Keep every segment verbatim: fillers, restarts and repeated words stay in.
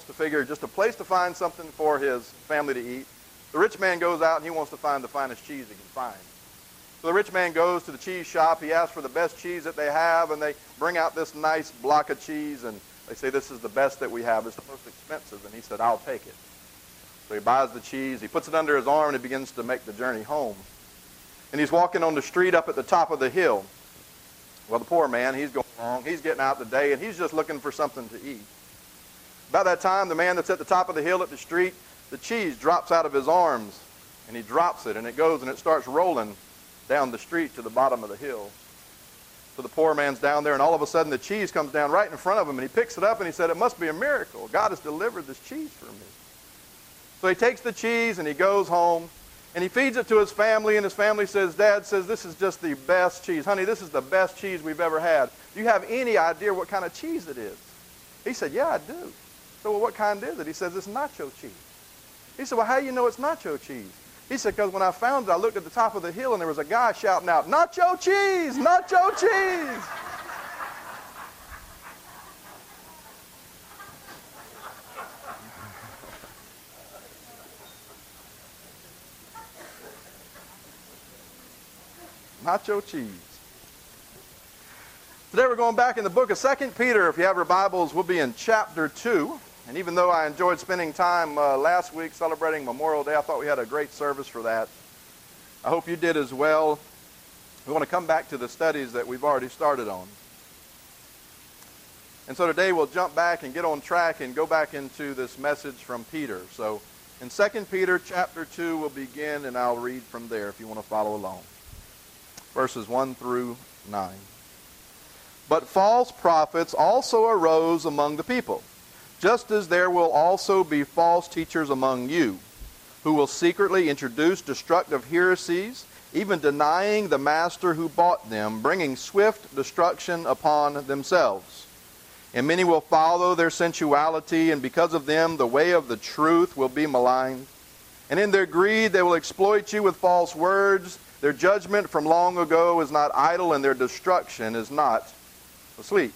to figure just a place to find something for his family to eat. The rich man goes out and he wants to find the finest cheese he can find. So the rich man goes to the cheese shop. He asks for the best cheese that they have, and they bring out this nice block of cheese, and they say, this is the best that we have. It's the most expensive. And he said, I'll take it. So he buys the cheese. He puts it under his arm, and he begins to make the journey home. And he's walking on the street up at the top of the hill. Well, the poor man, he's going along. He's getting out the day, and he's just looking for something to eat. About that time, the man that's at the top of the hill at the street, the cheese drops out of his arms, and he drops it, and it goes and it starts rolling down the street to the bottom of the hill. So the poor man's down there, and all of a sudden the cheese comes down right in front of him, and he picks it up, and he said, it must be a miracle. God has delivered this cheese for me. So he takes the cheese, and he goes home, and he feeds it to his family, and his family says, Dad says, this is just the best cheese. Honey, this is the best cheese we've ever had. Do you have any idea what kind of cheese it is? He said, yeah, I do. So, well, what kind is it? He says, it's nacho cheese. He said, well, how do you know it's nacho cheese? He said, because when I found it, I looked at the top of the hill, and there was a guy shouting out, nacho cheese, nacho cheese. Nacho cheese. Today we're going back in the book of Second Peter. If you have your Bibles, we'll be in chapter two. And even though I enjoyed spending time uh, last week celebrating Memorial Day, I thought we had a great service for that. I hope you did as well. We want to come back to the studies that we've already started on. And so today we'll jump back and get on track and go back into this message from Peter. So in Second Peter chapter two, we'll begin, and I'll read from there if you want to follow along. Verses one through nine. But false prophets also arose among the people, just as there will also be false teachers among you, who will secretly introduce destructive heresies, even denying the master who bought them, bringing swift destruction upon themselves. And many will follow their sensuality, and because of them the way of the truth will be maligned. And in their greed they will exploit you with false words. Their judgment from long ago is not idle, and their destruction is not asleep.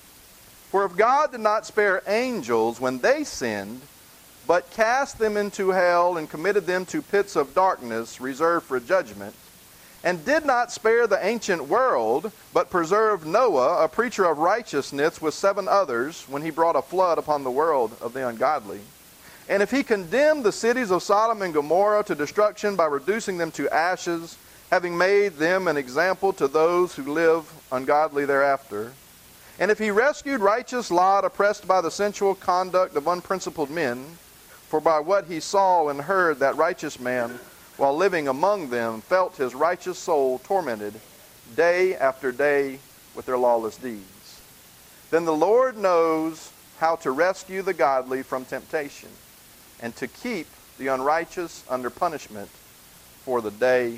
For if God did not spare angels when they sinned, but cast them into hell and committed them to pits of darkness reserved for judgment, and did not spare the ancient world, but preserved Noah, a preacher of righteousness, with seven others, when he brought a flood upon the world of the ungodly, and if he condemned the cities of Sodom and Gomorrah to destruction by reducing them to ashes, having made them an example to those who live ungodly thereafter, and if he rescued righteous Lot, oppressed by the sensual conduct of unprincipled men, for by what he saw and heard that righteous man, while living among them, felt his righteous soul tormented day after day with their lawless deeds. Then the Lord knows how to rescue the godly from temptation, and to keep the unrighteous under punishment for the day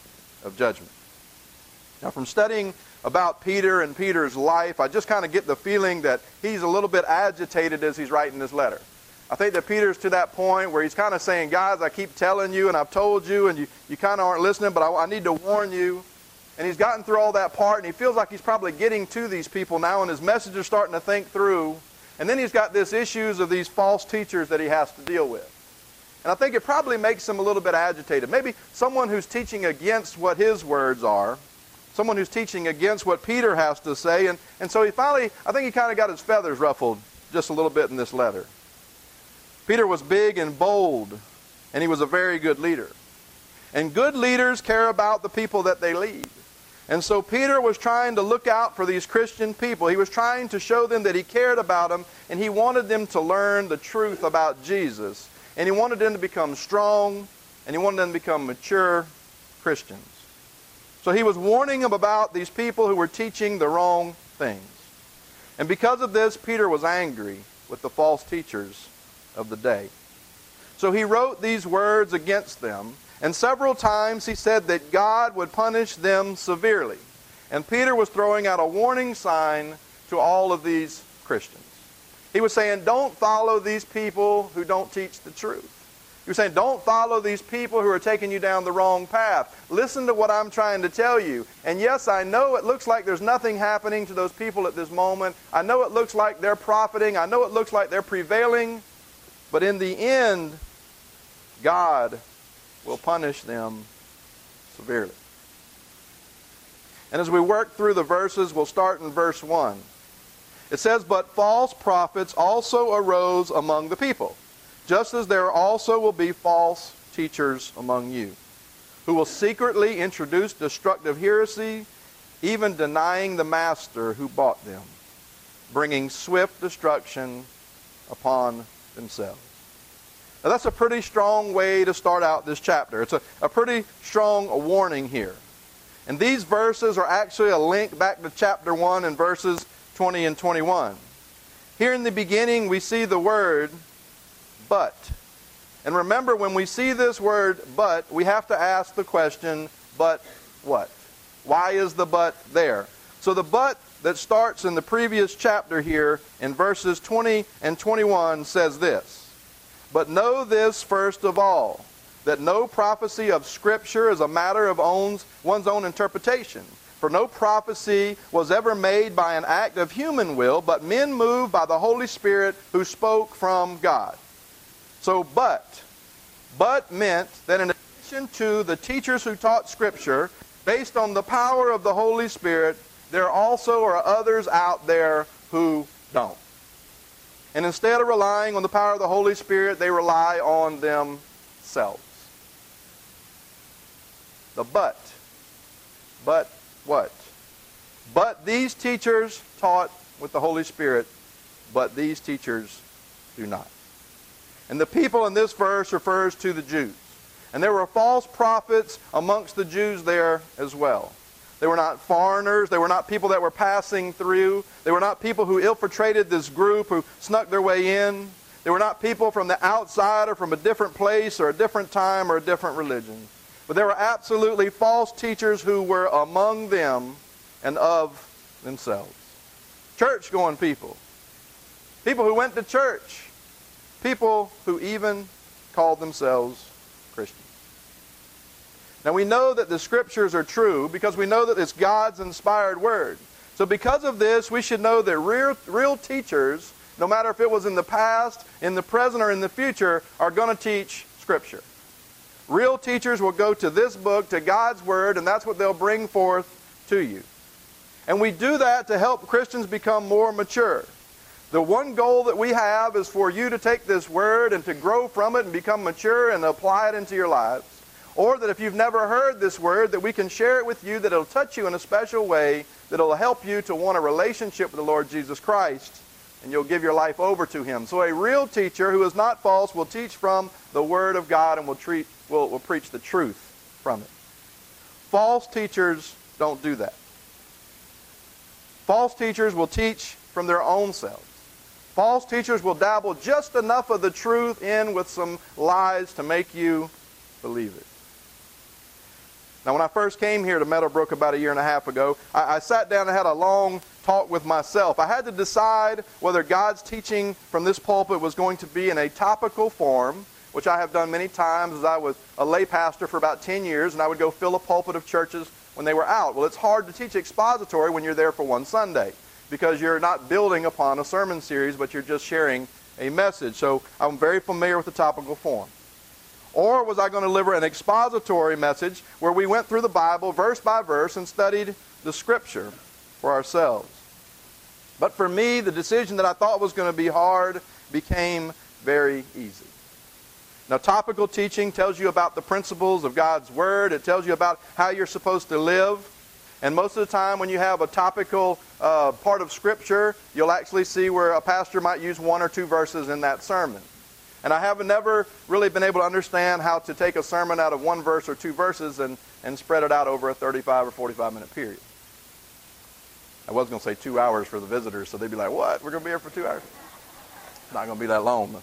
of judgment. Now, from studying about Peter and Peter's life, I just kind of get the feeling that he's a little bit agitated as he's writing this letter. I think that Peter's to that point where he's kind of saying, guys, I keep telling you and I've told you and you, you kind of aren't listening, but I, I need to warn you. And he's gotten through all that part, and he feels like he's probably getting to these people now, and his message is starting to think through. And then he's got this issues of these false teachers that he has to deal with. And I think it probably makes him a little bit agitated. Maybe someone who's teaching against what his words are, someone who's teaching against what Peter has to say. And, and so he finally, I think he kind of got his feathers ruffled just a little bit in this letter. Peter was big and bold, and he was a very good leader. And good leaders care about the people that they lead. And so Peter was trying to look out for these Christian people. He was trying to show them that he cared about them, and he wanted them to learn the truth about Jesus. And he wanted them to become strong, and he wanted them to become mature Christians. So he was warning them about these people who were teaching the wrong things. And because of this, Peter was angry with the false teachers of the day. So he wrote these words against them, and several times he said that God would punish them severely. And Peter was throwing out a warning sign to all of these Christians. He was saying, don't follow these people who don't teach the truth. He was saying, don't follow these people who are taking you down the wrong path. Listen to what I'm trying to tell you. And yes, I know it looks like there's nothing happening to those people at this moment. I know it looks like they're profiting. I know it looks like they're prevailing. but in the end, God will punish them severely. And as we work through the verses, we'll start in verse one. It says, "But false prophets also arose among the people, just as there also will be false teachers among you, who will secretly introduce destructive heresy, even denying the master who bought them, bringing swift destruction upon themselves." Now that's a pretty strong way to start out this chapter. It's a, a pretty strong warning here. And these verses are actually a link back to chapter one and verses twenty and twenty-one. Here in the beginning we see the word "but." And remember, when we see this word "but," we have to ask the question, but what? Why is the "but" there? So the "but" that starts in the previous chapter here in verses twenty and twenty-one says this: "But know this first of all, that no prophecy of Scripture is a matter of own's, one's own interpretation. For no prophecy was ever made by an act of human will, but men moved by the Holy Spirit who spoke from God." So, but. But meant that in addition to the teachers who taught Scripture, based on the power of the Holy Spirit, there also are others out there who don't. And instead of relying on the power of the Holy Spirit, they rely on themselves. The but. But what? But these teachers taught with the Holy Spirit, but these teachers do not. And the people in this verse refers to the Jews. And there were false prophets amongst the Jews there as well. They were not foreigners. They were not people that were passing through. They were not people who infiltrated this group, who snuck their way in. They were not people from the outside or from a different place or a different time or a different religion. But there were absolutely false teachers who were among them and of themselves. Church-going people. People who went to church. People who even called themselves Christians. Now we know that the Scriptures are true because we know that it's God's inspired Word. So because of this, we should know that real, real teachers, no matter if it was in the past, in the present, or in the future, are going to teach Scripture. Real teachers will go to this book, to God's Word, and that's what they'll bring forth to you. And we do that to help Christians become more mature. The one goal that we have is for you to take this Word and to grow from it and become mature and apply it into your lives. Or that if you've never heard this Word, that we can share it with you, that it'll touch you in a special way, that it'll help you to want a relationship with the Lord Jesus Christ, and you'll give your life over to Him. So a real teacher who is not false will teach from the Word of God and will, treat, will, will preach the truth from it. False teachers don't do that. False teachers will teach from their own selves. False teachers will dabble just enough of the truth in with some lies to make you believe it. Now, when I first came here to Meadowbrook about a year and a half ago, I, I sat down and had a long talk with myself. I had to decide whether God's teaching from this pulpit was going to be in a topical form, which I have done many times as I was a lay pastor for about ten years, and I would go fill a pulpit of churches when they were out. Well, it's hard to teach expository when you're there for one Sunday, because you're not building upon a sermon series, but you're just sharing a message. So I'm very familiar with the topical form. Or was I going to deliver an expository message where we went through the Bible verse by verse and studied the Scripture for ourselves? But for me, the decision that I thought was going to be hard became very easy. Now, topical teaching tells you about the principles of God's Word. It tells you about how you're supposed to live. And most of the time when you have a topical uh, part of Scripture, you'll actually see where a pastor might use one or two verses in that sermon. And I have never really been able to understand how to take a sermon out of one verse or two verses and, and spread it out over a thirty-five or forty-five minute period. I was going to say two hours for the visitors, so they'd be like, what? We're going to be here for two hours? Not going to be that long.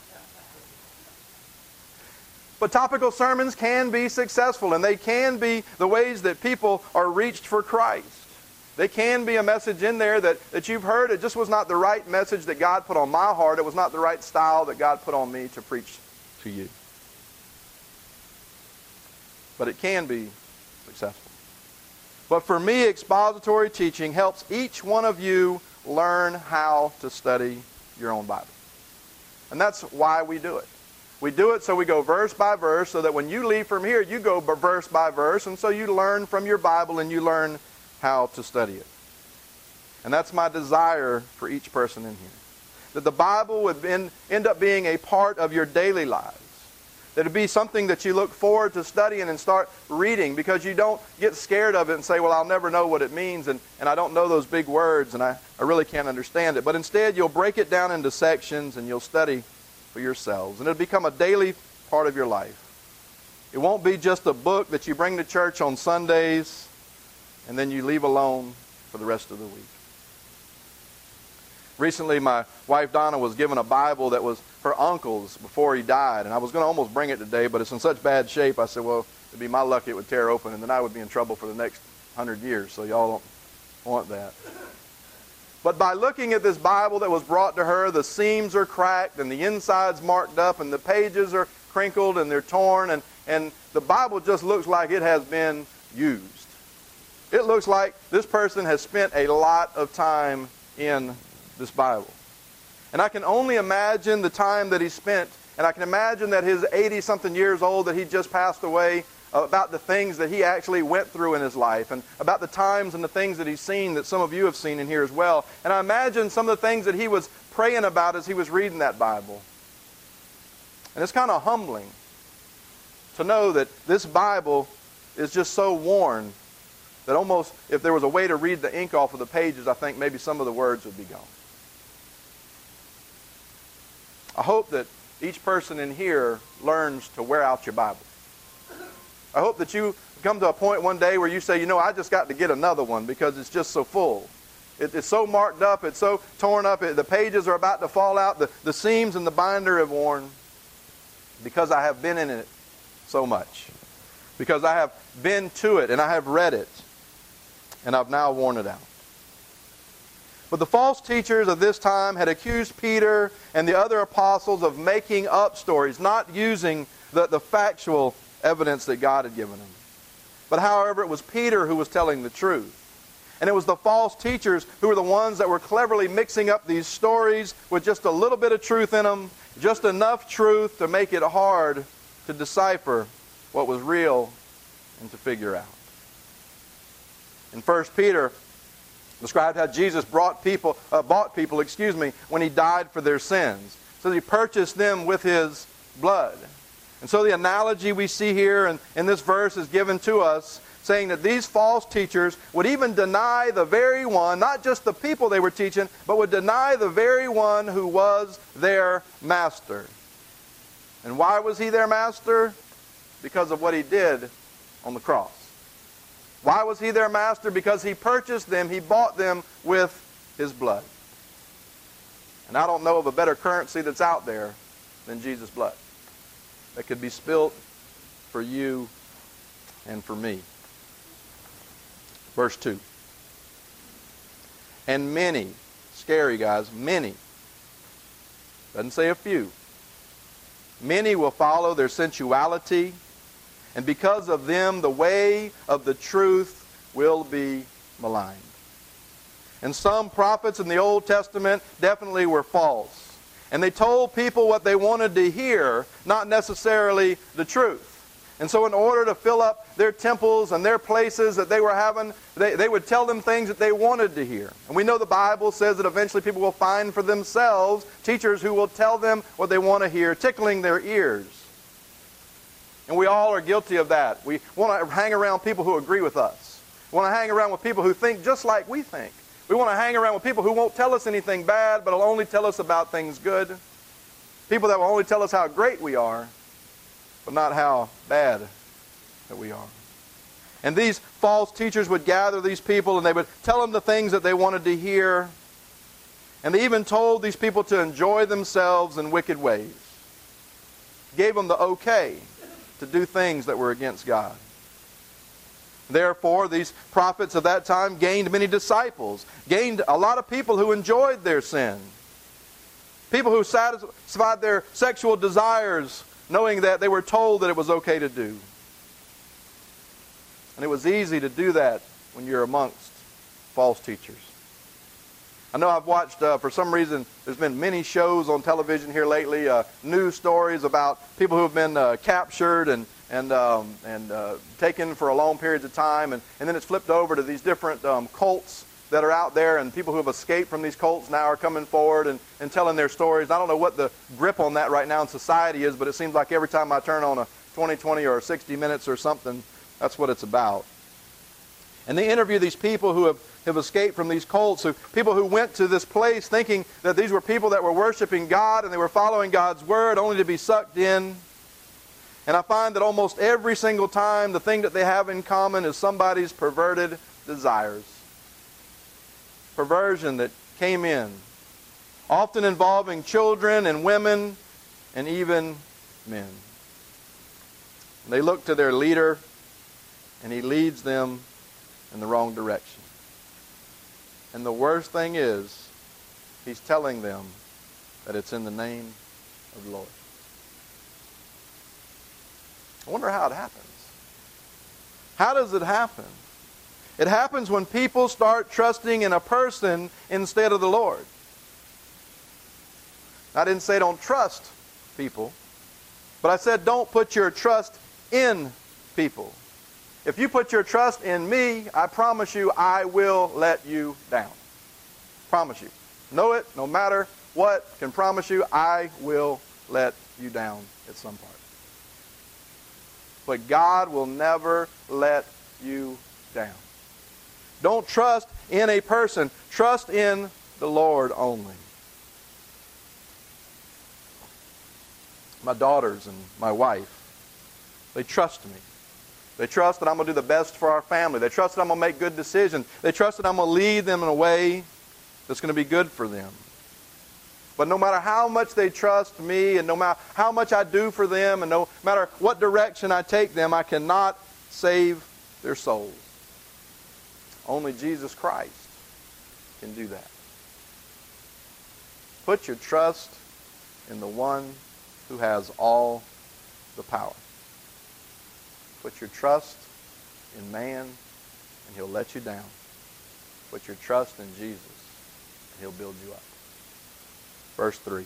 But topical sermons can be successful, and they can be the ways that people are reached for Christ. They can be a message in there that, that you've heard. It just was not the right message that God put on my heart. It was not the right style that God put on me to preach to you. But it can be successful. But for me, expository teaching helps each one of you learn how to study your own Bible. And that's why we do it. We do it so we go verse by verse, so that when you leave from here, you go verse by verse, and so you learn from your Bible and you learn how to study it. And that's my desire for each person in here. That the Bible would end up being a part of your daily lives. That it would be something that you look forward to studying and start reading, because you don't get scared of it and say, well, I'll never know what it means, and, and I don't know those big words, and I, I really can't understand it. But instead, you'll break it down into sections, and you'll study for yourselves. And it'll become a daily part of your life. It won't be just a book that you bring to church on Sundays, and then you leave alone for the rest of the week. Recently, my wife Donna was given a Bible that was her uncle's before he died. And I was going to almost bring it today, but it's in such bad shape, I said, well, it'd be my luck it would tear open, and then I would be in trouble for the next hundred years. So y'all don't want that. But by looking at this Bible that was brought to her, the seams are cracked, and the inside's marked up, and the pages are crinkled, and they're torn, and, and the Bible just looks like it has been used. It looks like this person has spent a lot of time in this Bible. And I can only imagine the time that he spent, and I can imagine that his eighty-something years old that he just passed away, uh, about the things that he actually went through in his life, and about the times and the things that he's seen that some of you have seen in here as well. And I imagine some of the things that he was praying about as he was reading that Bible. And it's kind of humbling to know that this Bible is just so worn that almost, if there was a way to read the ink off of the pages, I think maybe some of the words would be gone. I hope that each person in here learns to wear out your Bible. I hope that you come to a point one day where you say, you know, I just got to get another one because it's just so full. It, it's so marked up, it's so torn up, it, the pages are about to fall out, the, the seams in the binder have worn, because I have been in it so much. Because I have been to it and I have read it, and I've now worn it out. But the false teachers of this time had accused Peter and the other apostles of making up stories, not using the, the factual evidence that God had given them. But however, it was Peter who was telling the truth. And it was the false teachers who were the ones that were cleverly mixing up these stories with just a little bit of truth in them, just enough truth to make it hard to decipher what was real and to figure out. In First Peter, described how Jesus brought people, uh, bought people, excuse me, when he died for their sins. So that he purchased them with his blood. And so the analogy we see here in, in this verse is given to us, saying that these false teachers would even deny the very one, not just the people they were teaching, but would deny the very one who was their master. And why was he their master? Because of what he did on the cross. Why was he their master? Because he purchased them, he bought them with his blood. And I don't know of a better currency that's out there than Jesus' blood that could be spilt for you and for me. Verse two. And many, scary guys, many, doesn't say a few, many will follow their sensuality, and because of them, the way of the truth will be maligned. And some prophets in the Old Testament definitely were false. And they told people what they wanted to hear, not necessarily the truth. And so in order to fill up their temples and their places that they were having, they, they would tell them things that they wanted to hear. And we know the Bible says that eventually people will find for themselves teachers who will tell them what they want to hear, tickling their ears. And we all are guilty of that. We want to hang around people who agree with us. We want to hang around with people who think just like we think. We want to hang around with people who won't tell us anything bad, but will only tell us about things good. People that will only tell us how great we are, but not how bad that we are. And these false teachers would gather these people and they would tell them the things that they wanted to hear. And they even told these people to enjoy themselves in wicked ways. Gave them the okay to do things that were against God. Therefore, these prophets of that time gained many disciples, gained a lot of people who enjoyed their sin. People who satisfied their sexual desires knowing that they were told that it was okay to do. And it was easy to do that when you're amongst false teachers. I know I've watched, uh, for some reason, there's been many shows on television here lately, uh, news stories about people who have been uh, captured and and um, and uh, taken for a long periods of time, and, and then it's flipped over to these different um, cults that are out there, and people who have escaped from these cults now are coming forward and, and telling their stories. I don't know what the grip on that right now in society is, but it seems like every time I turn on a twenty twenty or sixty minutes or something, that's what it's about. And they interview these people who have, have escaped from these cults, who, people who went to this place thinking that these were people that were worshiping God and they were following God's word, only to be sucked in. And I find that almost every single time the thing that they have in common is somebody's perverted desires. Perversion that came in, often involving children and women and even men. They look to their leader and he leads them in the wrong direction. And the worst thing is, he's telling them that it's in the name of the Lord. I wonder how it happens. How does it happen? It happens when people start trusting in a person instead of the Lord. I didn't say don't trust people, but I said don't put your trust in people. If you put your trust in me, I promise you I will let you down. Promise you. Know it, no matter what, can promise you I will let you down at some point. But God will never let you down. Don't trust in a person. Trust in the Lord only. My daughters and my wife, they trust me. They trust that I'm going to do the best for our family. They trust that I'm going to make good decisions. They trust that I'm going to lead them in a way that's going to be good for them. But no matter how much they trust me, and no matter how much I do for them, and no matter what direction I take them, I cannot save their souls. Only Jesus Christ can do that. Put your trust in the one who has all the power. Put your trust in man, and he'll let you down. Put your trust in Jesus, and he'll build you up. Verse three.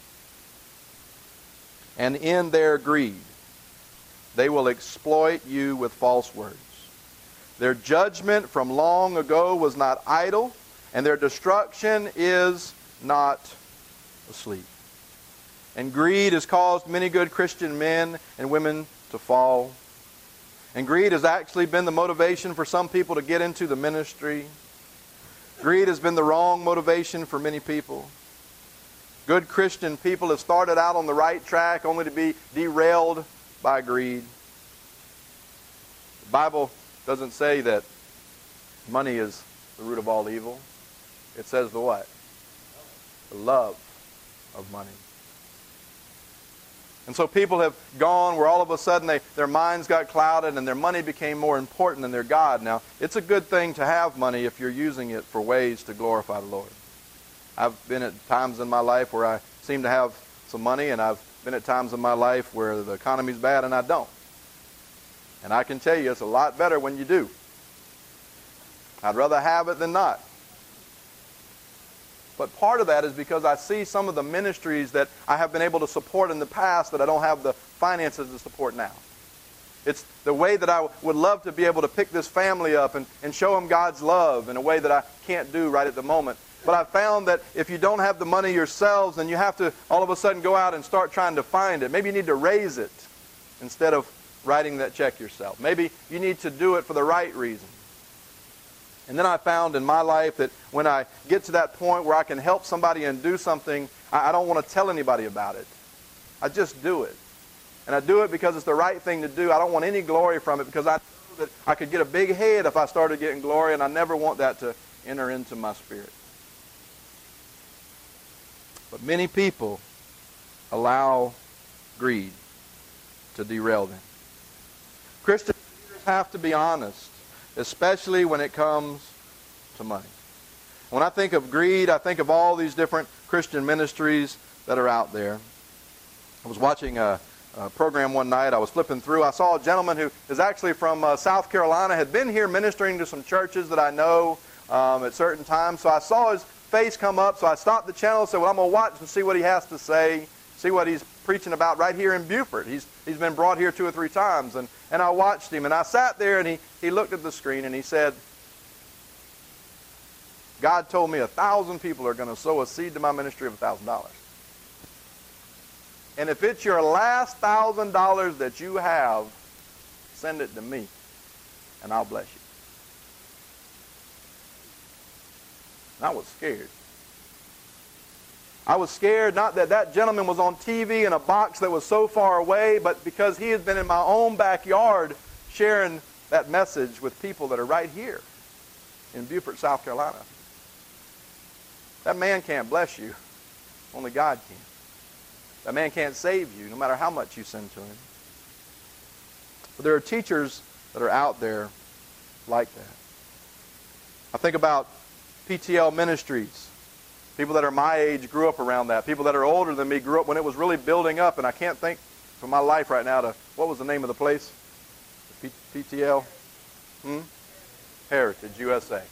And in their greed, they will exploit you with false words. Their judgment from long ago was not idle, and their destruction is not asleep. And greed has caused many good Christian men and women to fall. And greed has actually been the motivation for some people to get into the ministry. Greed has been the wrong motivation for many people. Good Christian people have started out on the right track only to be derailed by greed. The Bible doesn't say that money is the root of all evil. It says the what? The love of money. And so people have gone where all of a sudden they, their minds got clouded and their money became more important than their God. Now, it's a good thing to have money if you're using it for ways to glorify the Lord. I've been at times in my life where I seem to have some money, and I've been at times in my life where the economy's bad and I don't. And I can tell you it's a lot better when you do. I'd rather have it than not. But part of that is because I see some of the ministries that I have been able to support in the past that I don't have the finances to support now. It's the way that I would love to be able to pick this family up and, and show them God's love in a way that I can't do right at the moment. But I found that if you don't have the money yourselves, then you have to all of a sudden go out and start trying to find it. Maybe you need to raise it instead of writing that check yourself. Maybe you need to do it for the right reason. And then I found in my life that when I get to that point where I can help somebody and do something, I don't want to tell anybody about it. I just do it. And I do it because it's the right thing to do. I don't want any glory from it because I know that I could get a big head if I started getting glory, and I never want that to enter into my spirit. But many people allow greed to derail them. Christian leaders have to be honest, especially when it comes to money. When I think of greed, I think of all these different Christian ministries that are out there. I was watching a, a program one night. I was flipping through. I saw a gentleman who is actually from uh, South Carolina, had been here ministering to some churches that I know um, at certain times. So I saw his face come up, so I stopped the channel and said, well, I'm going to watch and see what he has to say, see what he's preaching about right here in Beaufort. He's, he's been brought here two or three times. And, and I watched him, and I sat there, and he, he looked at the screen, and he said, God told me a thousand people are going to sow a seed to my ministry of a thousand dollars. And if it's your last thousand dollars that you have, send it to me, and I'll bless you. And I was scared. I was scared not that that gentleman was on T V in a box that was so far away, but because he had been in my own backyard sharing that message with people that are right here in Beaufort, South Carolina. That man can't bless you. Only God can. That man can't save you, no matter how much you send to him. But there are teachers that are out there like that. I think about P T L Ministries. People that are my age grew up around that. People that are older than me grew up when it was really building up, and I can't think for my life right now to, what was the name of the place? The P- PTL? Hmm? Heritage U S A.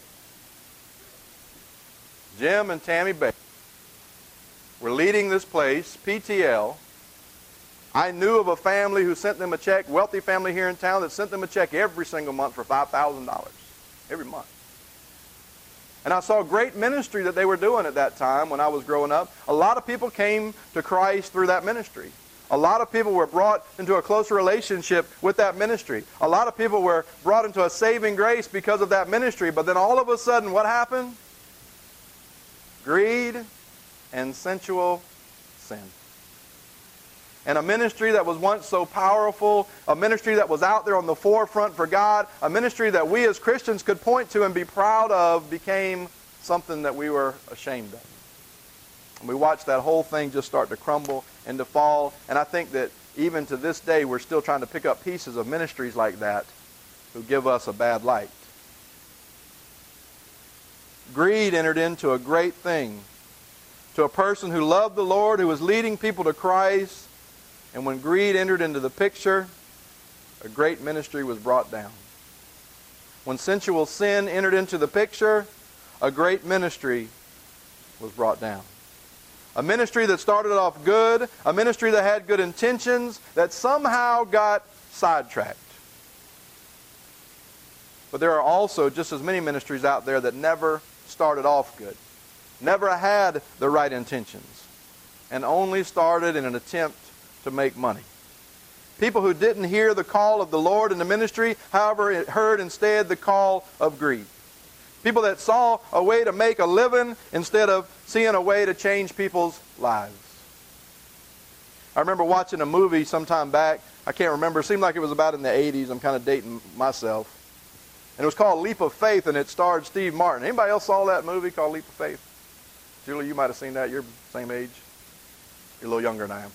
Jim and Tammy Baker were leading this place, P T L. I knew of a family who sent them a check, wealthy family here in town, that sent them a check every single month for five thousand dollars. Every month. And I saw great ministry that they were doing at that time when I was growing up. A lot of people came to Christ through that ministry. A lot of people were brought into a closer relationship with that ministry. A lot of people were brought into a saving grace because of that ministry. But then all of a sudden, what happened? Greed and sensual sin. And a ministry that was once so powerful, a ministry that was out there on the forefront for God, a ministry that we as Christians could point to and be proud of, became something that we were ashamed of. And we watched that whole thing just start to crumble and to fall. And I think that even to this day, we're still trying to pick up pieces of ministries like that who give us a bad light. Greed entered into a great thing. To a person who loved the Lord, who was leading people to Christ. And when greed entered into the picture, a great ministry was brought down. When sensual sin entered into the picture, a great ministry was brought down. A ministry that started off good, a ministry that had good intentions, that somehow got sidetracked. But there are also just as many ministries out there that never started off good, never had the right intentions, and only started in an attempt to make money. People who didn't hear the call of the Lord in the ministry, however, heard instead the call of greed. People that saw a way to make a living instead of seeing a way to change people's lives. I remember watching a movie sometime back. I can't remember. It seemed like it was about in the eighties. I'm kind of dating myself. And it was called Leap of Faith, and it starred Steve Martin. Anybody else saw that movie called Leap of Faith? Julie, you might have seen that. You're the same age. You're a little younger than I am.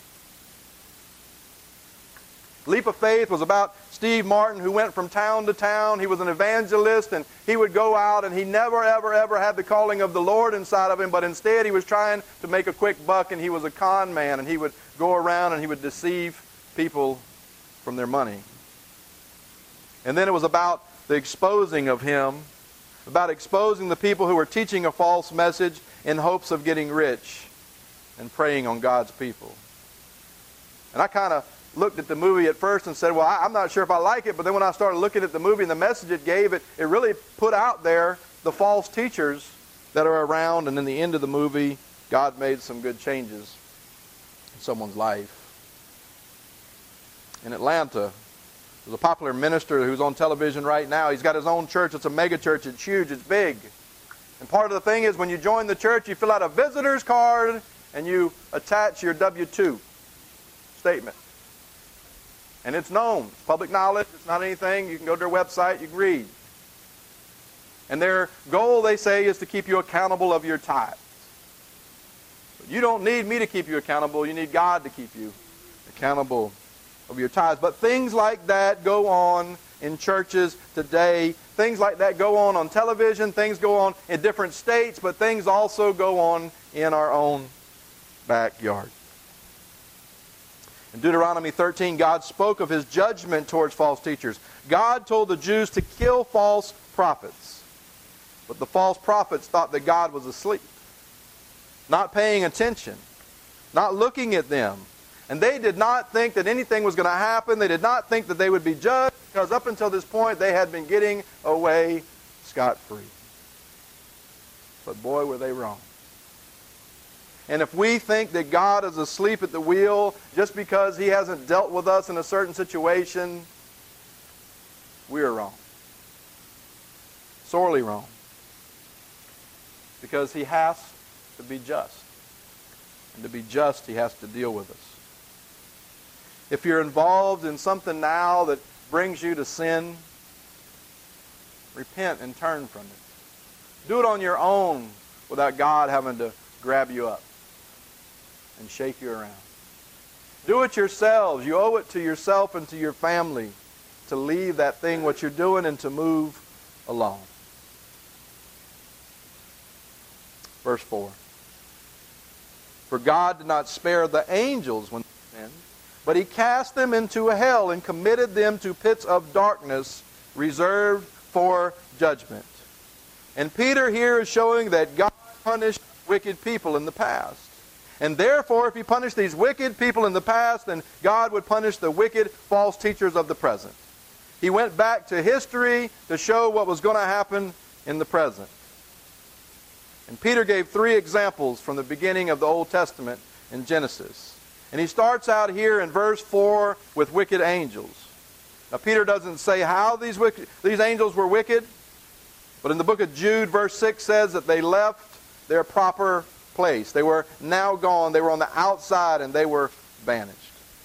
Leap of Faith was about Steve Martin, who went from town to town. He was an evangelist, and he would go out, and he never, ever, ever had the calling of the Lord inside of him, but instead he was trying to make a quick buck, and he was a con man, and he would go around and he would deceive people from their money. And then it was about the exposing of him, about exposing the people who were teaching a false message in hopes of getting rich and preying on God's people. And I kind of looked at the movie at first and said, well, I, I'm not sure if I like it. But then when I started looking at the movie and the message it gave, it, it really put out there the false teachers that are around. And in the end of the movie, God made some good changes in someone's life. In Atlanta, there's a popular minister who's on television right now. He's got his own church. It's a mega church. It's huge. It's big. And part of the thing is when you join the church, you fill out a visitor's card and you attach your W two statement. And it's known. It's public knowledge. It's not anything. You can go to their website. You can read. And their goal, they say, is to keep you accountable of your tithes. But you don't need me to keep you accountable. You need God to keep you accountable of your tithes. But things like that go on in churches today. Things like that go on on television. Things go on in different states. But things also go on in our own backyard. In Deuteronomy thirteen, God spoke of His judgment towards false teachers. God told the Jews to kill false prophets. But the false prophets thought that God was asleep, not paying attention, not looking at them. And they did not think that anything was going to happen. They did not think that they would be judged, because up until this point they had been getting away scot-free. But boy, were they wrong. And if we think that God is asleep at the wheel just because He hasn't dealt with us in a certain situation, we are wrong. Sorely wrong. Because He has to be just. And to be just, He has to deal with us. If you're involved in something now that brings you to sin, repent and turn from it. Do it on your own without God having to grab you up and shake you around. Do it yourselves. You owe it to yourself and to your family to leave that thing, what you're doing, and to move along. Verse four. For God did not spare the angels when they sinned, but He cast them into hell and committed them to pits of darkness reserved for judgment. And Peter here is showing that God punished wicked people in the past. And therefore, if He punished these wicked people in the past, then God would punish the wicked false teachers of the present. He went back to history to show what was going to happen in the present. And Peter gave three examples from the beginning of the Old Testament in Genesis. And he starts out here in verse four with wicked angels. Now Peter doesn't say how these wicked, these angels were wicked, but in the book of Jude, verse six says that they left their proper place. They were now gone. They were on the outside and they were banished.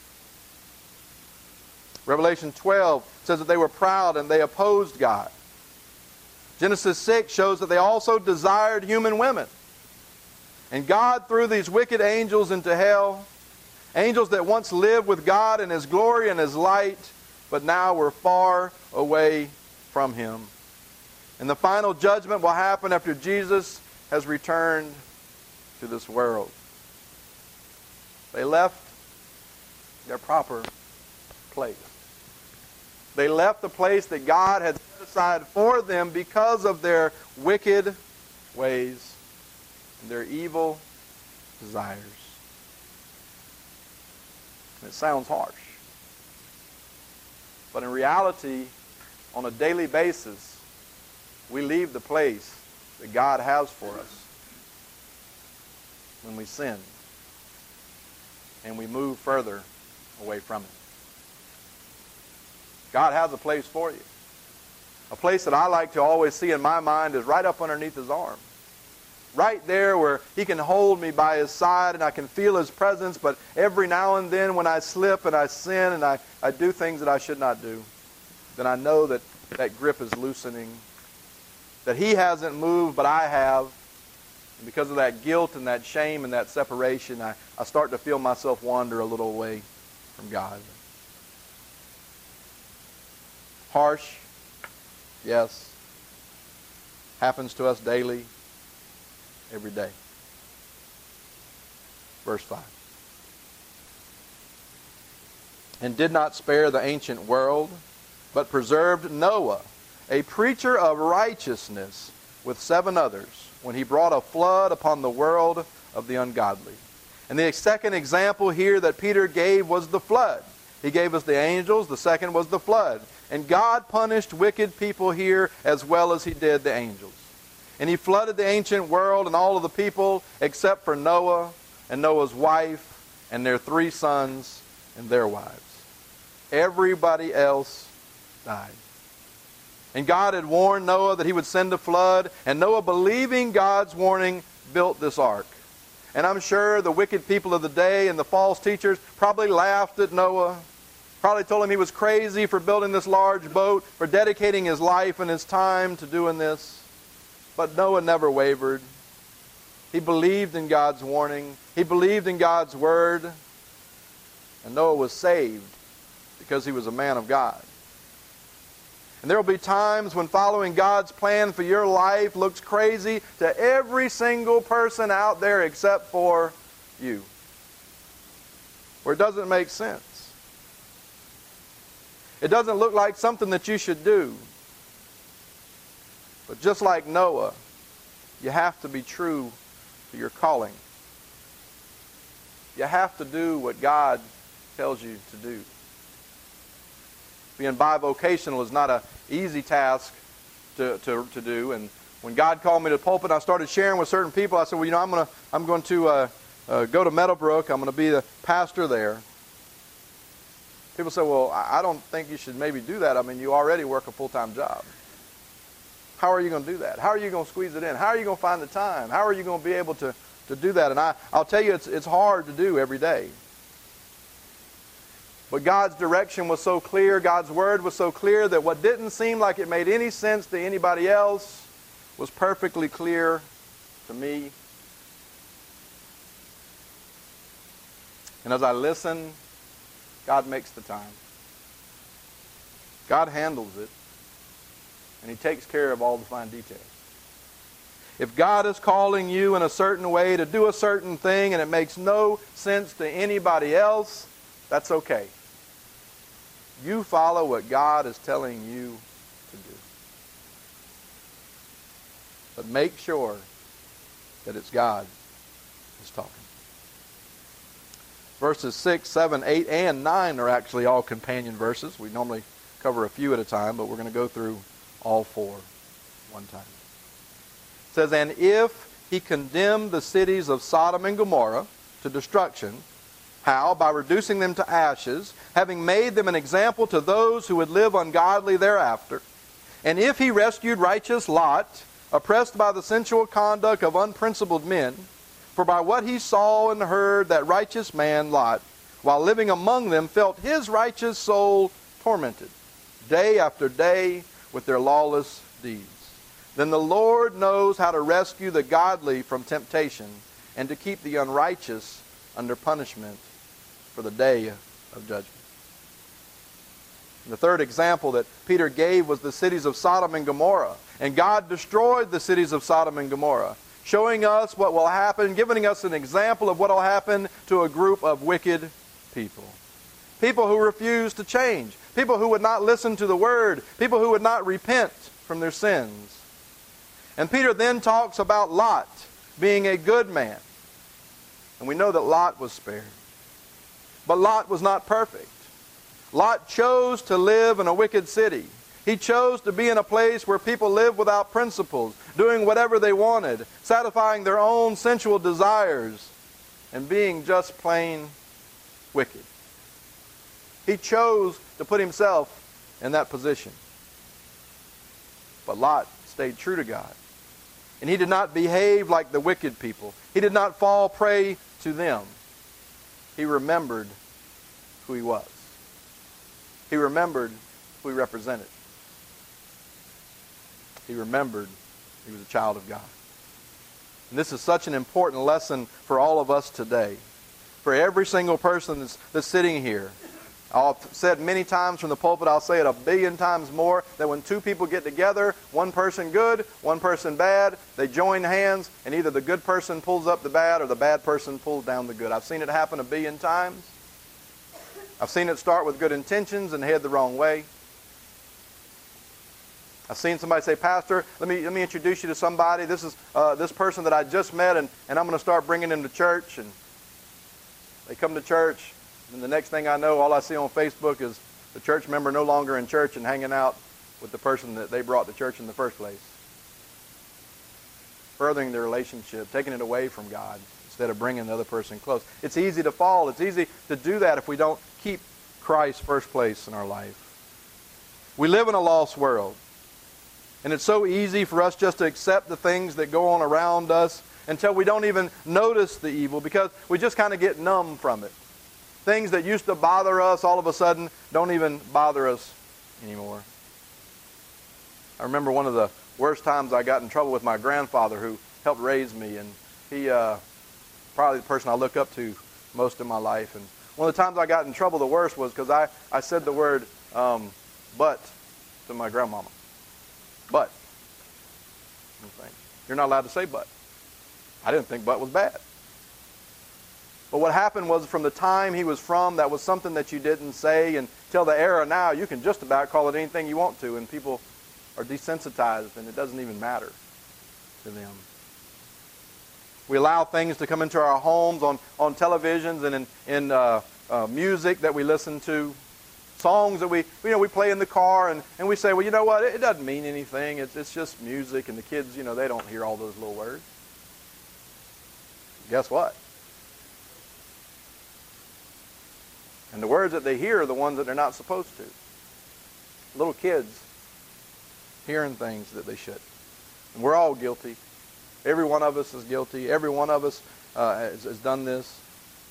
Revelation twelve says that they were proud and they opposed God. Genesis six shows that they also desired human women. And God threw these wicked angels into hell, angels that once lived with God in His glory and His light, but now were far away from Him. And the final judgment will happen after Jesus has returned to this world. They left their proper place. They left the place that God had set aside for them because of their wicked ways and their evil desires. And it sounds harsh. But in reality, on a daily basis, we leave the place that God has for us when we sin, and we move further away from it. God has a place for you. A place that I like to always see in my mind is right up underneath His arm. Right there where He can hold me by His side and I can feel His presence, but every now and then when I slip and I sin and I, I do things that I should not do, then I know that that grip is loosening, that He hasn't moved, but I have. And because of that guilt and that shame and that separation, I, I start to feel myself wander a little away from God. Harsh, yes. Happens to us daily, every day. Verse five. And did not spare the ancient world, but preserved Noah, a preacher of righteousness, with seven others, when he brought a flood upon the world of the ungodly. And the second example here that Peter gave was the flood. He gave us the angels. The second was the flood. And God punished wicked people here as well as He did the angels. And He flooded the ancient world and all of the people except for Noah and Noah's wife and their three sons and their wives. Everybody else died. And God had warned Noah that He would send a flood, and Noah, believing God's warning, built this ark. And I'm sure the wicked people of the day and the false teachers probably laughed at Noah, probably told him he was crazy for building this large boat, for dedicating his life and his time to doing this. But Noah never wavered. He believed in God's warning. He believed in God's word. And Noah was saved because he was a man of God. And there will be times when following God's plan for your life looks crazy to every single person out there except for you. Where it doesn't make sense. It doesn't look like something that you should do. But just like Noah, you have to be true to your calling. You have to do what God tells you to do. Being bivocational is not an easy task to, to, to do. And when God called me to the pulpit, I started sharing with certain people. I said, well, you know, I'm going to I'm going to uh, uh, go to Meadowbrook. I'm going to be the pastor there. People say, well, I don't think you should maybe do that. I mean, you already work a full-time job. How are you going to do that? How are you going to squeeze it in? How are you going to find the time? How are you going to be able to, to do that? And I, I'll tell you, it's, it's hard to do every day. But God's direction was so clear, God's word was so clear that what didn't seem like it made any sense to anybody else was perfectly clear to me. And as I listen, God makes the time. God handles it. And He takes care of all the fine details. If God is calling you in a certain way to do a certain thing and it makes no sense to anybody else, that's okay. You follow what God is telling you to do. But make sure that it's God who's talking. Verses six, seven, eight, and nine are actually all companion verses. We normally cover a few at a time, but we're going to go through all four one time. It says, and if He condemned the cities of Sodom and Gomorrah to destruction, how? By reducing them to ashes, having made them an example to those who would live ungodly thereafter. And if He rescued righteous Lot, oppressed by the sensual conduct of unprincipled men, for by what he saw and heard, that righteous man, Lot, while living among them, felt his righteous soul tormented, day after day, with their lawless deeds. Then the Lord knows how to rescue the godly from temptation, and to keep the unrighteous under punishment for the day of judgment. And the third example that Peter gave was the cities of Sodom and Gomorrah. And God destroyed the cities of Sodom and Gomorrah, showing us what will happen, giving us an example of what will happen to a group of wicked people. People who refuse to change. People who would not listen to the Word. People who would not repent from their sins. And Peter then talks about Lot being a good man. And we know that Lot was spared. But Lot was not perfect. Lot chose to live in a wicked city. He chose to be in a place where people lived without principles, doing whatever they wanted, satisfying their own sensual desires, and being just plain wicked. He chose to put himself in that position. But Lot stayed true to God. And he did not behave like the wicked people. He did not fall prey to them. He remembered who he was. He remembered who he represented. He remembered he was a child of God. And this is such an important lesson for all of us today. For every single person that's, that's sitting here. I've said many times from the pulpit, I'll say it a billion times more, that when two people get together, one person good, one person bad, they join hands, and either the good person pulls up the bad or the bad person pulls down the good. I've seen it happen a billion times. I've seen it start with good intentions and head the wrong way. I've seen somebody say, Pastor, let me let me introduce you to somebody. This is uh, this person that I just met, and, and I'm going to start bringing them to church. And they come to church, and the next thing I know, all I see on Facebook is the church member no longer in church and hanging out with the person that they brought to church in the first place. Furthering the relationship, taking it away from God instead of bringing the other person close. It's easy to fall. It's easy to do that if we don't keep Christ first place in our life. We live in a lost world. And it's so easy for us just to accept the things that go on around us until we don't even notice the evil because we just kind of get numb from it. Things that used to bother us all of a sudden don't even bother us anymore. I remember one of the worst times I got in trouble with my grandfather who helped raise me. And he, uh, probably the person I look up to most of my life. And one of the times I got in trouble the worst was because I, I said the word um, but to my grandmama. But. You're not allowed to say but. I didn't think but was bad. But what happened was from the time he was from, that was something that you didn't say. And till the era now, you can just about call it anything you want to. And people are desensitized and it doesn't even matter to them. We allow things to come into our homes on, on televisions and in, in uh, uh, music that we listen to. Songs that we, you know, we play in the car and, and we say, well, you know what, it, it doesn't mean anything. It's, it's just music, and the kids, you know, they don't hear all those little words. Guess what? And the words that they hear are the ones that they're not supposed to. Little kids hearing things that they shouldn't. And we're all guilty. Every one of us is guilty. Every one of us uh, has, has done this.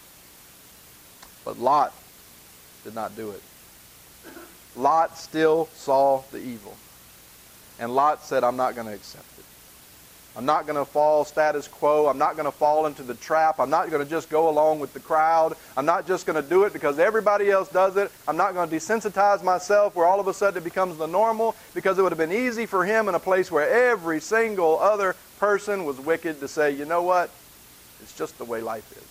But Lot did not do it. Lot still saw the evil. And Lot said, I'm not going to accept it. I'm not going to fall status quo. I'm not going to fall into the trap. I'm not going to just go along with the crowd. I'm not just going to do it because everybody else does it. I'm not going to desensitize myself where all of a sudden it becomes the normal, because it would have been easy for him in a place where every single other person was wicked to say, you know what? It's just the way life is.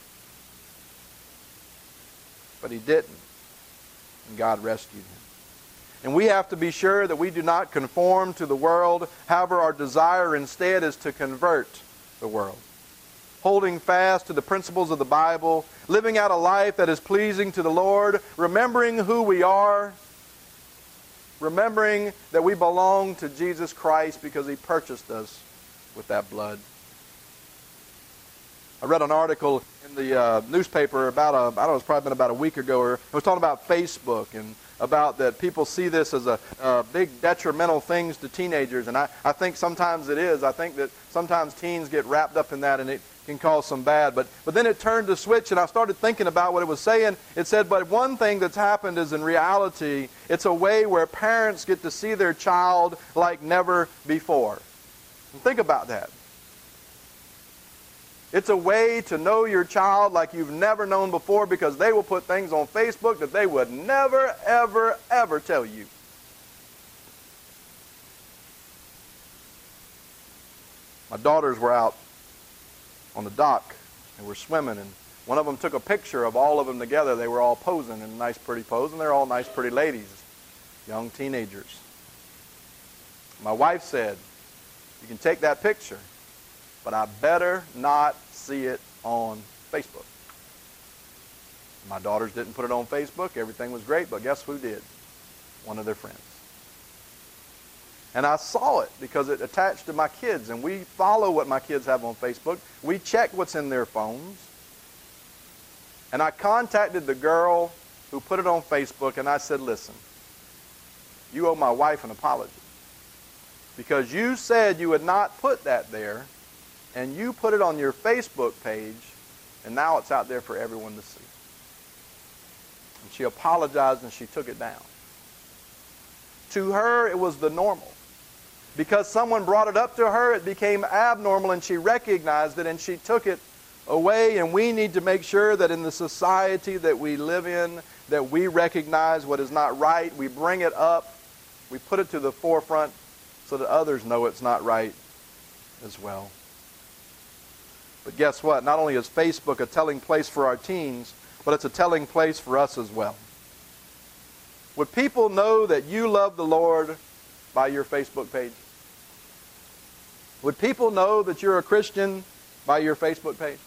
But he didn't. And God rescued him. And we have to be sure that we do not conform to the world. However, our desire instead is to convert the world. Holding fast to the principles of the Bible, living out a life that is pleasing to the Lord, remembering who we are, remembering that we belong to Jesus Christ because He purchased us with that blood. I read an article in the uh, newspaper about, a, I don't know, it's probably been about a week ago, or it was talking about Facebook and about that people see this as a, a big detrimental things to teenagers. And I, I think sometimes it is. I think that sometimes teens get wrapped up in that and it can cause some bad. But, but then it turned the switch and I started thinking about what it was saying. It said, but one thing that's happened is in reality, it's a way where parents get to see their child like never before. And think about that. It's a way to know your child like you've never known before, because they will put things on Facebook that they would never, ever, ever tell you. My daughters were out on the dock and were swimming, and one of them took a picture of all of them together. They were all posing in a nice, pretty pose, and they're all nice, pretty ladies, young teenagers. My wife said, you can take that picture, but I better not see it on Facebook. My daughters didn't put it on Facebook. Everything was great, but guess who did? One of their friends. And I saw it because it attached to my kids, and we follow what my kids have on Facebook. We check what's in their phones. And I contacted the girl who put it on Facebook, and I said, listen, you owe my wife an apology, because you said you would not put that there, and you put it on your Facebook page, and now it's out there for everyone to see. And she apologized and she took it down. To her, it was the normal. Because someone brought it up to her, it became abnormal, and she recognized it and she took it away. And we need to make sure that in the society that we live in, that we recognize what is not right. We bring it up. We put it to the forefront so that others know it's not right as well. But guess what? Not only is Facebook a telling place for our teens, but it's a telling place for us as well. Would people know that you love the Lord by your Facebook page? Would people know that you're a Christian by your Facebook page?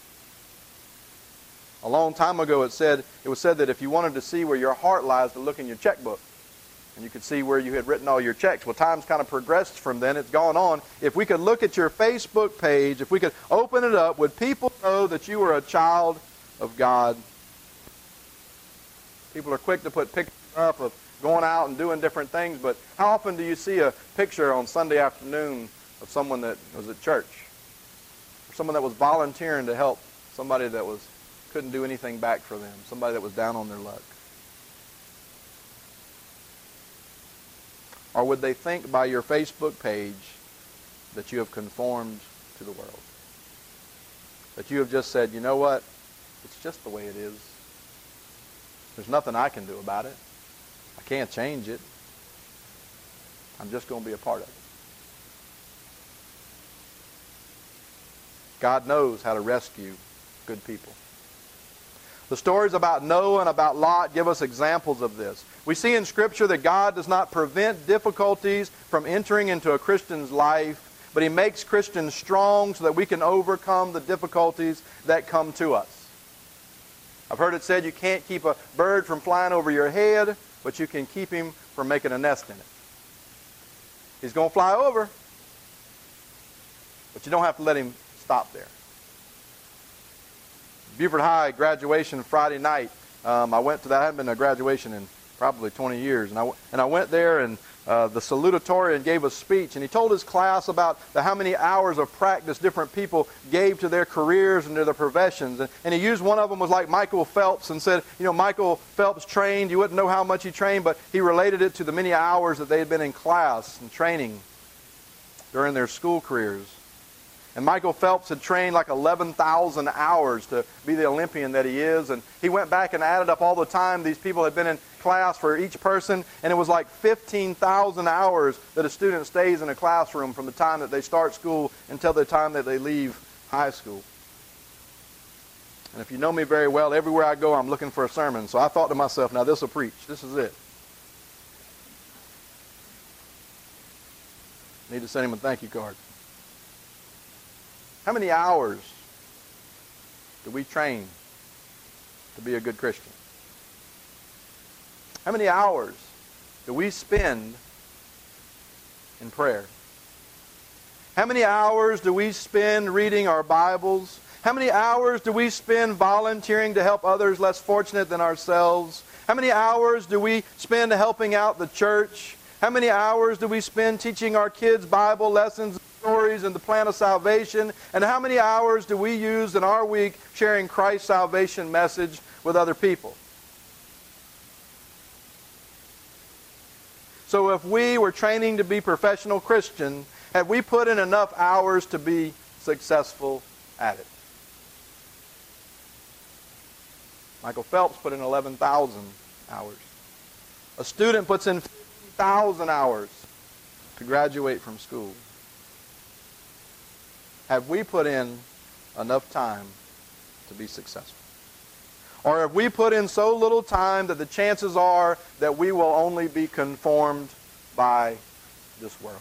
A long time ago it said, it was said that if you wanted to see where your heart lies, to look in your checkbook. And you could see where you had written all your checks. Well, time's kind of progressed from then. It's gone on. If we could look at your Facebook page, if we could open it up, would people know that you are a child of God? People are quick to put pictures up of going out and doing different things, but how often do you see a picture on Sunday afternoon of someone that was at church? Or someone that was volunteering to help somebody that was couldn't do anything back for them, somebody that was down on their luck? Or would they think by your Facebook page that you have conformed to the world? That you have just said, you know what? It's just the way it is. There's nothing I can do about it. I can't change it. I'm just going to be a part of it. God knows how to rescue good people. The stories about Noah and about Lot give us examples of this. We see in Scripture that God does not prevent difficulties from entering into a Christian's life, but He makes Christians strong so that we can overcome the difficulties that come to us. I've heard it said you can't keep a bird from flying over your head, but you can keep him from making a nest in it. He's going to fly over, but you don't have to let him stop there. Buford High graduation Friday night. Um, I went to that. I hadn't been to a graduation in probably twenty years. And I, and I went there, and uh, the salutatorian gave a speech, and he told his class about the, how many hours of practice different people gave to their careers and to their professions. And, and he used one of them was like Michael Phelps, and said, you know, Michael Phelps trained. You wouldn't know how much he trained, but he related it to the many hours that they had been in class and training during their school careers. And Michael Phelps had trained like eleven thousand hours to be the Olympian that he is. And he went back and added up all the time these people had been in class for each person. And it was like fifteen thousand hours that a student stays in a classroom from the time that they start school until the time that they leave high school. And if you know me very well, everywhere I go I'm looking for a sermon. So I thought to myself, now this will preach. This is it. Need to send him a thank you card. How many hours do we train to be a good Christian? How many hours do we spend in prayer? How many hours do we spend reading our Bibles? How many hours do we spend volunteering to help others less fortunate than ourselves? How many hours do we spend helping out the church? How many hours do we spend teaching our kids Bible lessons, stories, and the plan of salvation? And how many hours do we use in our week sharing Christ's salvation message with other people? So if we were training to be professional Christian, have we put in enough hours to be successful at it? Michael Phelps put in eleven thousand hours. A student puts in fifty thousand hours to graduate from school. Have we put in enough time to be successful? Or have we put in so little time that the chances are that we will only be conformed by this world?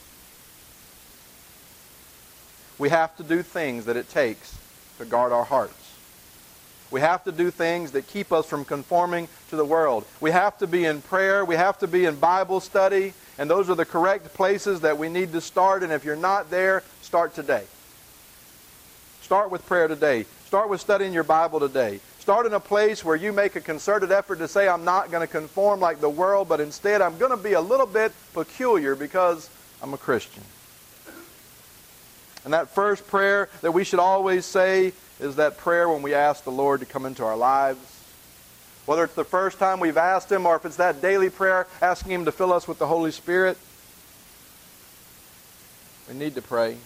We have to do things that it takes to guard our hearts. We have to do things that keep us from conforming to the world. We have to be in prayer. We have to be in Bible study. And those are the correct places that we need to start. And if you're not there, start today. Start with prayer today. Start with studying your Bible today. Start in a place where you make a concerted effort to say, I'm not going to conform like the world, but instead I'm going to be a little bit peculiar because I'm a Christian. And that first prayer that we should always say is that prayer when we ask the Lord to come into our lives. Whether it's the first time we've asked Him or if it's that daily prayer asking Him to fill us with the Holy Spirit, we need to pray.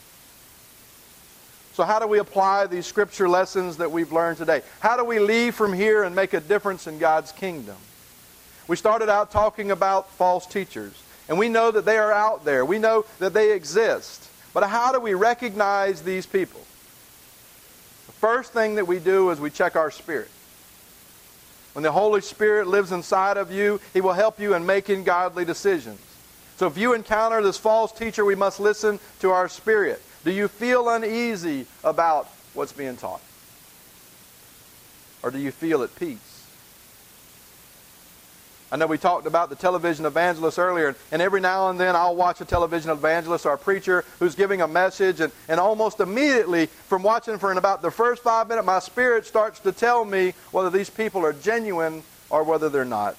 So how do we apply these scripture lessons that we've learned today? How do we leave from here and make a difference in God's kingdom? We started out talking about false teachers. And we know that they are out there. We know that they exist. But how do we recognize these people? The first thing that we do is we check our spirit. When the Holy Spirit lives inside of you, He will help you in making godly decisions. So if you encounter this false teacher, we must listen to our spirit. Do you feel uneasy about what's being taught? Or do you feel at peace? I know we talked about the television evangelist earlier, and every now and then I'll watch a television evangelist or a preacher who's giving a message, and, and almost immediately from watching for in about the first five minutes, my spirit starts to tell me whether these people are genuine or whether they're not.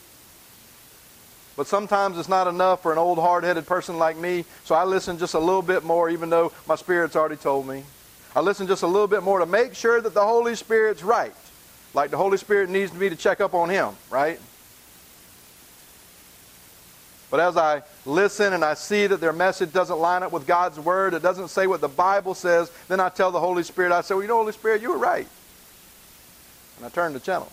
But sometimes it's not enough for an old hard-headed person like me, so I listen just a little bit more even though my spirit's already told me. I listen just a little bit more to make sure that the Holy Spirit's right. Like the Holy Spirit needs me to check up on Him, right? But as I listen and I see that their message doesn't line up with God's Word, it doesn't say what the Bible says, then I tell the Holy Spirit, I say, well, you know, Holy Spirit, you were right. And I turn the channel.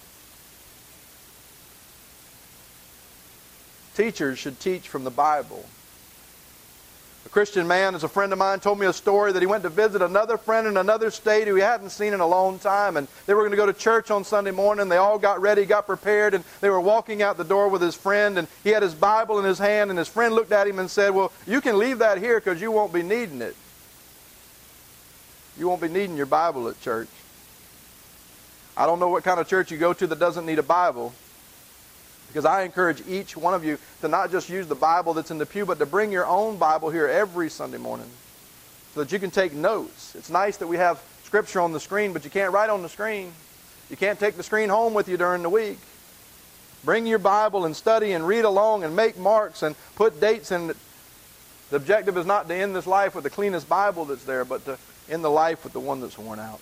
Teachers should teach from the Bible. A Christian man, as a friend of mine, told me a story that he went to visit another friend in another state who he hadn't seen in a long time. And they were going to go to church on Sunday morning. They all got ready, got prepared, and they were walking out the door with his friend. And he had his Bible in his hand, and his friend looked at him and said, well, you can leave that here because you won't be needing it. You won't be needing your Bible at church. I don't know what kind of church you go to that doesn't need a Bible. Because I encourage each one of you to not just use the Bible that's in the pew, but to bring your own Bible here every Sunday morning so that you can take notes. It's nice that we have Scripture on the screen, but you can't write on the screen. You can't take the screen home with you during the week. Bring your Bible and study and read along and make marks and put dates in it. The objective is not to end this life with the cleanest Bible that's there, but to end the life with the one that's worn out.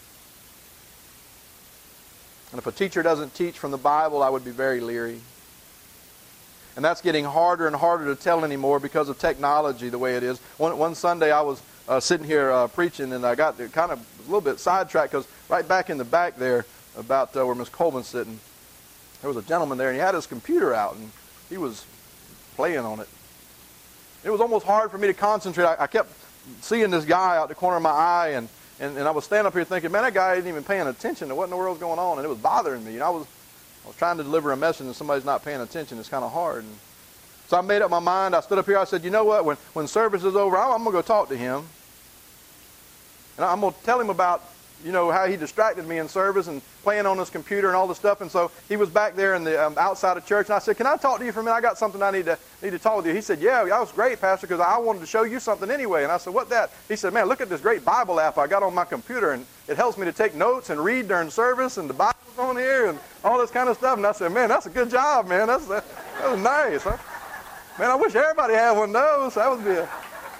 And if a teacher doesn't teach from the Bible, I would be very leery. And that's getting harder and harder to tell anymore because of technology the way it is. One, one Sunday I was uh, sitting here uh, preaching, and I got kind of a little bit sidetracked because right back in the back there, about uh, where Miss Coleman's sitting, there was a gentleman there, and he had his computer out, and he was playing on it. It was almost hard for me to concentrate. I, I kept seeing this guy out the corner of my eye, and And, and I was standing up here thinking, man, that guy isn't even paying attention to what in the world's going on. And it was bothering me. You know, I was, I was trying to deliver a message and somebody's not paying attention. It's kind of hard. And so I made up my mind. I stood up here. I said, you know what? When, when service is over, I'm, I'm going to go talk to him. And I'm going to tell him about, you know, how he distracted me in service and playing on his computer and all this stuff. And so he was back there in the um, outside of church. And I said, can I talk to you for a minute? I got something I need to need to talk with you. He said, yeah, that was great, Pastor, because I wanted to show you something anyway. And I said, what that? He said, man, look at this great Bible app I got on my computer. And it helps me to take notes and read during service. And the Bible's on here and all this kind of stuff. And I said, man, that's a good job, man. That's, that, that was nice. Huh? Man, I wish everybody had one of those. That would be a...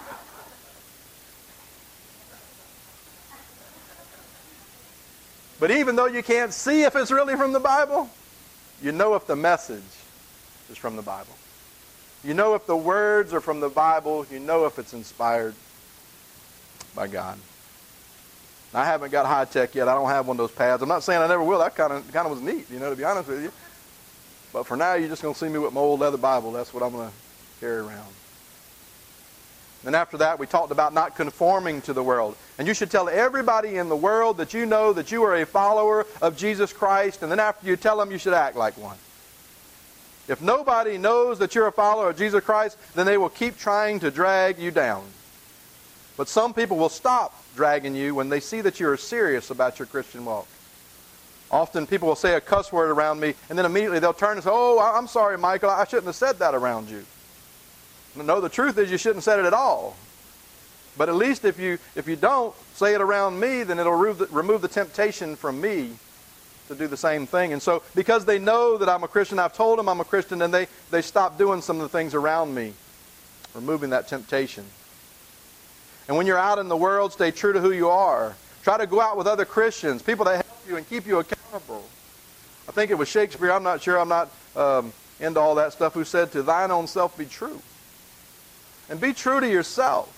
But even though you can't see if it's really from the Bible, you know if the message is from the Bible. You know if the words are from the Bible. You know if it's inspired by God. I haven't got high tech yet. I don't have one of those pads. I'm not saying I never will. That kind of kind of was neat, you know, to be honest with you. But for now, you're just going to see me with my old leather Bible. That's what I'm going to carry around. And after that, we talked about not conforming to the world. And you should tell everybody in the world that you know that you are a follower of Jesus Christ. And then after you tell them, you should act like one. If nobody knows that you're a follower of Jesus Christ, then they will keep trying to drag you down. But some people will stop dragging you when they see that you are serious about your Christian walk. Often people will say a cuss word around me, and then immediately they'll turn and say, oh, I'm sorry, Michael, I shouldn't have said that around you. No, the truth is you shouldn't have said it at all. But at least if you if you don't say it around me, then it'll remove the, remove the temptation from me to do the same thing. And so because they know that I'm a Christian, I've told them I'm a Christian, and they, they stop doing some of the things around me, removing that temptation. And when you're out in the world, stay true to who you are. Try to go out with other Christians, people that help you and keep you accountable. I think it was Shakespeare, I'm not sure, I'm not um, into all that stuff, who said, to thine own self be true. And be true to yourself.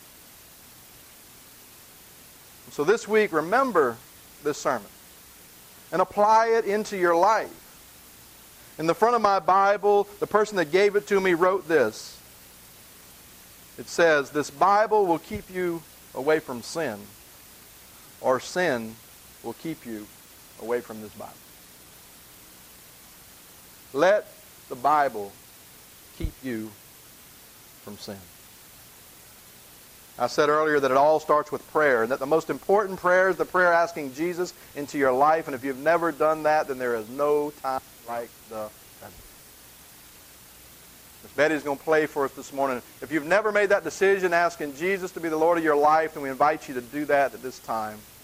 So this week, remember this sermon and apply it into your life. In the front of my Bible, the person that gave it to me wrote this. It says, this Bible will keep you away from sin, or sin will keep you away from this Bible. Let the Bible keep you from sin. I said earlier that it all starts with prayer, and that the most important prayer is the prayer asking Jesus into your life. And if you've never done that, then there is no time like the present. Miss Betty's going to play for us this morning. If you've never made that decision asking Jesus to be the Lord of your life, then we invite you to do that at this time.